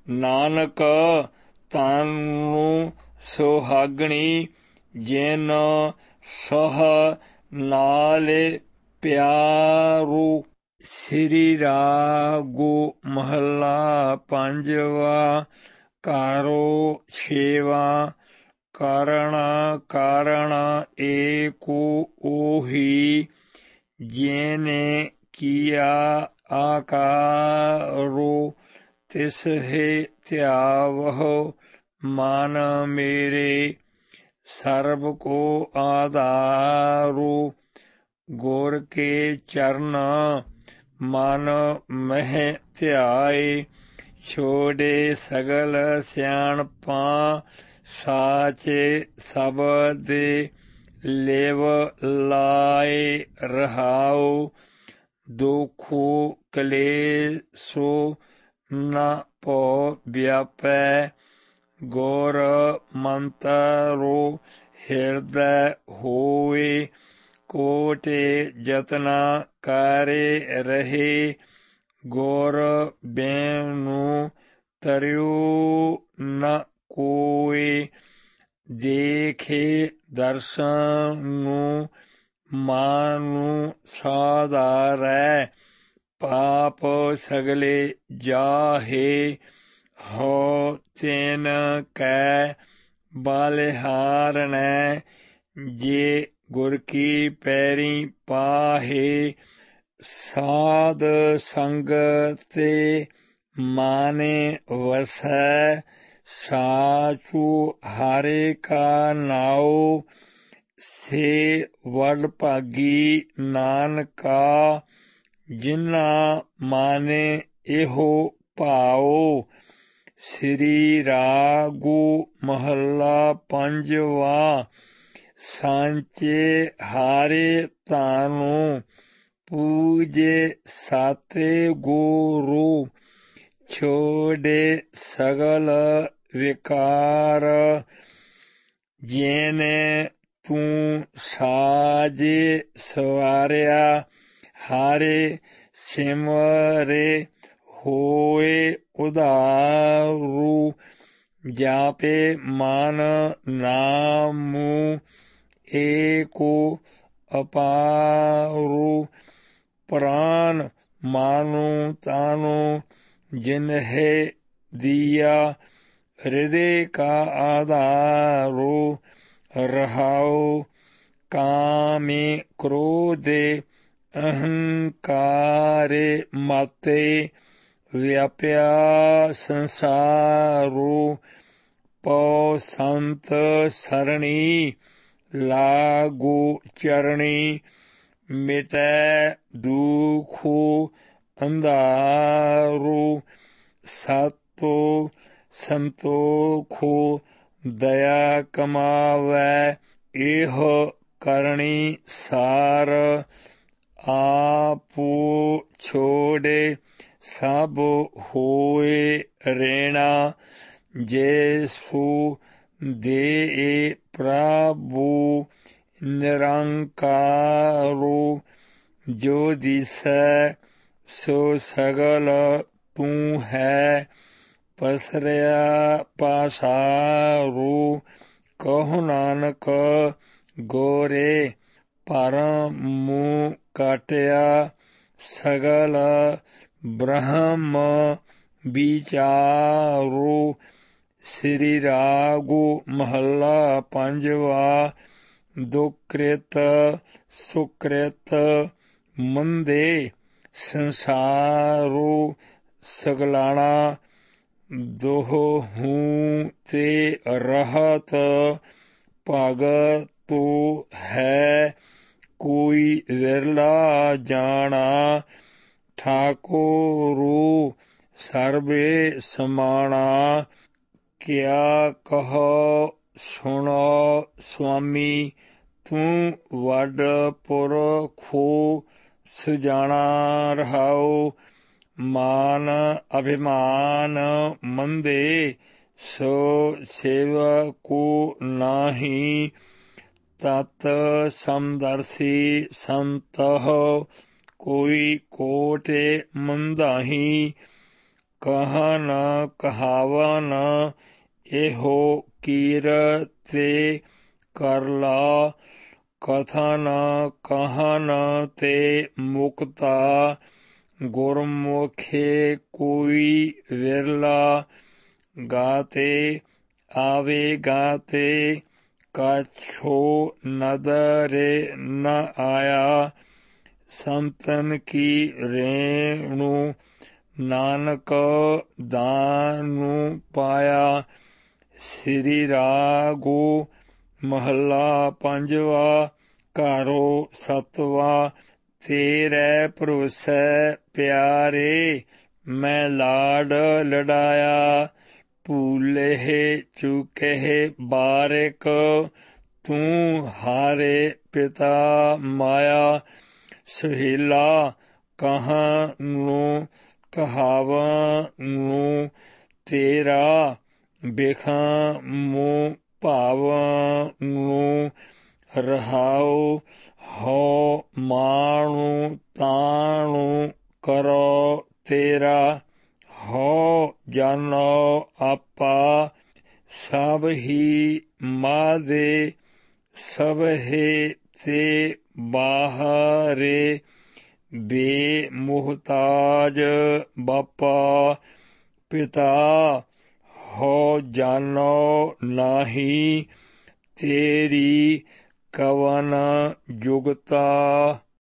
ਨਾਨਕ ਤਾਨੂੰ ਸੁਹਾਗਣੀ ਜਿਨ ਸਹ ਨਾਲ ਪਿਆਰੂ। ਸ੍ਰੀ ਰਾਗੁ ਮਹੱਲਾ ਪੰਜਵਾ। ਕਾਰੋ ਛੇਵਾ। ਕਾਰਣ ਏਕੁ ਓਹੀ ਜਿਨੇ ਕੀਆ ਆਕਾਰੋ। ਤਿਸਹਿ ਧਿਆਵਹੁ ਮਨ ਮੇਰੇ ਸਰਬ ਕੋ ਆਧਾਰੋ। ਗੁਰ ਕੇ ਚਰਨ ਮਨ ਮਹਿ ਧਿਆਏ ਛੋੜੇ ਸਗਲ ਸਿਆਣਪਾਂ। ਸਾਚੇ ਸ਼ਬਦ ਲਿਵ ਲਾਏ ਰਹਾਉ। ਦੁਖੁ ਕਲੇਸ਼ੁ ਨ ਭਉ ਵਿਆਪੈ। ਗੁਰ ਮੰਤਰੁ ਹਿਰਦੈ ਹੋਇ ਕੋਟਿ ਜਤਨਾ ਕਰਿ ਰਹੇ। ਗੁਰ ਬਿਨੁ ਤਰਿਉ ਨ ਕੋਇ ਦੇਖੇ ਦਰਸਨੁ। ਮਾਨੁ ਸਾਧਾਰੈ ਪਾਪ ਸਗਲੇ ਜਾਹੇ। ਹਉ ਤਿਨ ਕੈ ਬਲਿਹਾਰਣੈ ਜੇ ਗੁਰ ਕੀ ਪੈਰੀ ਪਾਹੇ। ਸਾਧ ਸੰਗਤਿ ਮਾਨਿ ਵਸੈ ਸਾਚੁ ਹਰਿ ਕਾ ਨਾਉ। ਸੇ ਵਡਭਾਗੀ ਨਾਨਕਾ ਜਿਨ੍ਹਾਂ ਮਾਨਿ ਇਹੋ ਭਾਉ। ਸ੍ਰੀ ਰਾਗੁ ਮਹੱਲਾ ਪੰਜਵਾ। ਸਾਚੇ ਹਰਿ ਤਾਨੂੰ ਪੂਜੈ ਸਤਿ ਗੁਰੂ। ਛੋੜੇ ਸਗਲ ਵਿਕਾਰ ਜਿਨੇ ਤੂੰ ਸਾਜੇ ਸਵਾਰਿਆ। ਹਰਿ ਸਿਮਰੈ ਹੋਇ ਉਧਾਰੂ। ਜਾਪੇ ਮਨ ਨਾਮੁ ਏਕੁ ਅਪਾਰੂ। ਪ੍ਰਾਨ ਮਾਨੁ ਤਾਨੂੰ ਜਿਨਹਿ ਦੀਆ ਹਿਰਦੈ ਕਾ ਆਧਾਰੂ। ਰਹਾਉ ਕਾਮਿ ਕ੍ਰੋਧਿ ਅਹੰਕਾਰਿ ਮਤਿ ਵਿਆਪਿਆ ਸੰਸਾਰੂ। ਪਉ ਸੰਤ ਸਰਣੀ ਲਾਗੂ ਚਰਣੀ ਮਿਟੈ ਦੁਖੁ ਅੰਧਾਰੂ। ਸਤੁ ਸੰਤੋਖੁ ਦਇਆ ਕਮਾਵੈ ਇਹ ਕਰਨੀ ਸਾਰ। ਆਪੁ ਛੋੜੇ ਸਭ ਹੋਇ ਰੇਣਾ। ਜੇਸੁ ਦੇਇ ਪ੍ਰਭੁ ਨਿਰੰਕਾਰੂ। ਜੋ ਦਿਸੈ ਸੋ ਸਗਲ ਤੂੰ ਹੈ ਪਸਰਿਆ ਪਾਸਾਰੂ। ਕਹੋ ਨਾਨਕ ਗੋਰੇ ਭਰਮੁ ਕਾਟਿਆ। ਸਗਲ ਬ੍ਰਹਮ ਵਿਚਾਰੂ। ਸ੍ਰੀ ਰਾਗੁ ਮਹੱਲਾ ਪੰਜਵਾ। ਦੁਕ੍ਰਿਤ ਸੁਕ੍ਰਿਤ ਮੰਦੇ ਸੰਸਾਰੂ। ਸਗਲਾਣਾ ਦੋਹੂ ਤੇ ਰਹਤ ਭਗਤੁ ਹੈ ਕੋਈ ਵਿਰਲਾ ਜਾਣਾ। ਠਾਕੁਰੂ ਸਰਬੇ ਸਮਾਣਾ। ਕਿਆ ਕਹੋ ਸੁਣੋ ਸੁਆਮੀ ਤੂੰ ਵੱਡ ਪੁਰਖੁ ਸੁਜਾਣਾ। ਰਹਾਉ ਮਾਨ ਅਭਿਮਾਨ ਮੰਦੇ ਸੋ ਸੇਵਕੁ ਨਾਹੀ। ਤਤ ਸਮਦਰਸੀ ਸੰਤਹੁ ਕੋਈ ਕੋਟਿ ਮੰਦਾਹੀ। ਕਹਾ ਨ ਕਹਾਵਾ ਨ ਇਹੋ ਕੀਰਤੇ ਕਰ ਲਾ ਕਥਾ ਨ ਕਹਾ ਨ ਤੇ ਮੁਕਤਾ ਗੁਰਮੁਖੇ ਕੋਈ ਵਿਰਲਾ ਗਾਤੇ ਆਵੇ ਗਾਤੇ ਕਛੋ ਨਦਰੇ ਨ ਆਇਆ ਸੰਤਨ ਕੀ ਰੇਣੂ ਨਾਨਕ ਦਾਨੁ ਪਾਇਆ। ਸ੍ਰੀ ਰਾਗੁ ਮਹੱਲਾ ਪੰਜਵਾ ਘਰੋ ਸਤਵਾ ਤੇਰੇ ਭਰੋਸੈ ਪਿਆਰੇ ਮੈਂ ਲਾਡ ਲਡਾਇਆ ਭੂਲੇ ਚੁਕੇ ਬਾਰਿਕ ਤੂੰ ਹਾਰੇ ਪਿਤਾ ਮਾਇਆ। ਸੁਹੇਲਾ ਕਹਾਂ ਨੂੰ ਕਹਾਵਾਂ ਨੂੰ ਤੇਰਾ ਬਿਖਾਂ ਮੂੰ ਭਾਵਾਂ ਨੂੰ ਰਹਾਉ ਹੋ ਮਾਣੂ ਤਾਣੂ ਕਰੋ ਤੇਰਾ ਹੋ ਜਾਨੋ ਆਪਾ ਸਭ ਹੀ ਮਾਦੇ ਸਭ ਹੈ ਤੇ ਬਾਹਰੇ ਬੇਮੁਹਤਾਜ ਬਾਪਾ ਪਿਤਾ ਹੋ ਜਾਨੋ ਨਾਹੀ ਤੇਰੀ ਕਵਨ ਜੁਗਤਾ।